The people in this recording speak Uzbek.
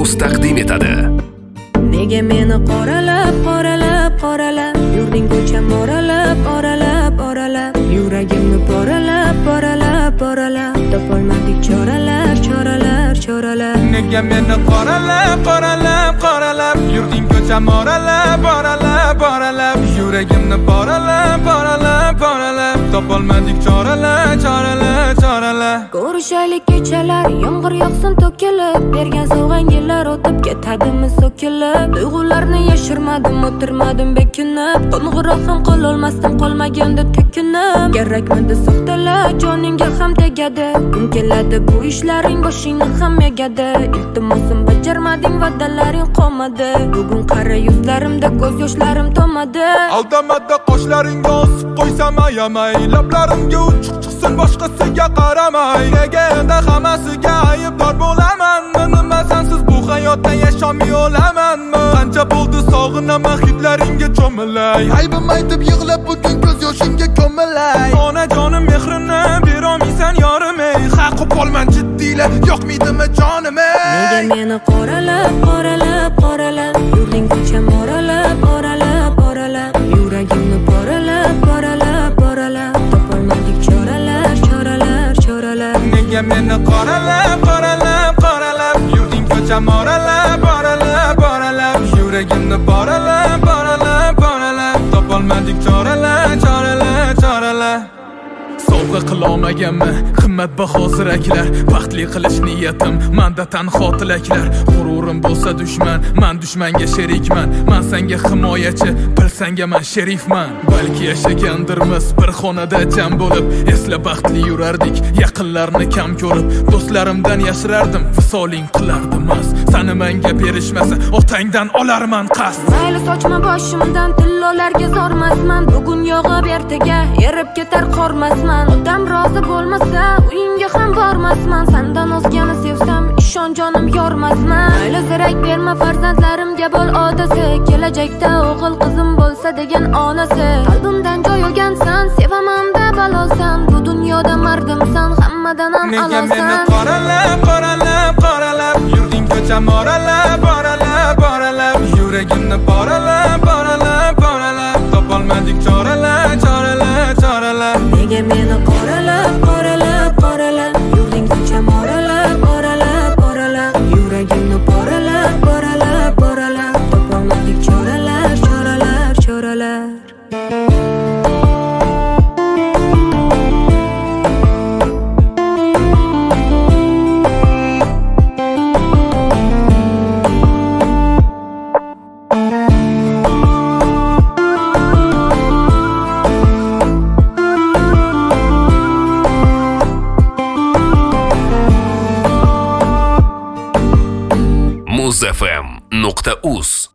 Uz taqdim etadi. Nega meni qoralab yurding ko'cham oralab yuragimni poralab topolmadik choralar. Nega meni qoralab yurding ko'cham oralab yuragimni poralab topolmadik choralar. Ko'rishaylik kechalar, yomg'ir yog'sin to'kilib, bergan sovg'ang yillar o'tib ketadimi so'kilib. Tuyg'ularni yashirmadim, o'tirmadim bekinib, qo'ng'iroq ham qilolmasdim qolmaganda tekinib. Kerakmidi soxtalar, joningga ham tegadi, kun keladi bu ishlaring boshingni ham egadi. Iltimosim bajarmading, va'dalaring qolmadi, bugun qara yuzlarimda ko'z yoshlarim tomadi. Aldamada qoshlaringga osib qo'ysam ayamay, lablarimga uchuq chiqsin boshqasiga qaramay. Nega endi hammasiga aybdor bo'laman? Nima sensiz bu hayotda yashamay o'lamanmi? Qancha bo'ldi sog'inaman hidlaringga cho'milay. Aybim aytib yig'lab bugun ko'z yoshimga ko'milay. Onajonim mehrini berolmaysan yorim ey. Haq qolman jiddiylar, yo'qmaydimi jonim ey? Nega meni qoralab yurding ko'cham oralab yuragimni poralab topolmadik choralar. Nega meni qoralab yurding ko'cham oralab yuragimni poralab topolmadik choralar. Sovg'a qilolmaganmi qimmatbaho ziraklar, baxtli qilish niyatim menda tanho tilaklar. G'ururim bo'lsa dushman, men dushmanga sherikman. Men senga himoyachi, bilsanga men sherifman. Balki yashagandirmiz bir xonada jam bo'lib, esla baxtli yurardik, yaqinlarni kam ko'rib. Do'stlarimdan yashirardim, visoling qilardim mas. Seni menga berishmasa, otangdan olarman qasd. Mayli sochma boshimdan tillolarga zormasman, bugun yog'ib ertaga erib ketar qormasman. Odam rozi bo'lmasa, uyingga ham bormasman. Sendan o'zgani sevsam, ishon jonim yormasman. Mayli zirak berma farzandlarimga bo'l odasi, kelajakda o'g'il qizim bo'lsa degan onasi. Qalbimdan joy olgansan, sevaman-da balolsan, bu dunyoda mardimsan, hammadan ham a'losan. Nega meni qoralab yurding ko'cham oralab yuragimni poralab topolmadik choralar. Nega meni qoralab yurding ko'cham oralab yuragimni poralab topolmadik choralar. muzfm.uz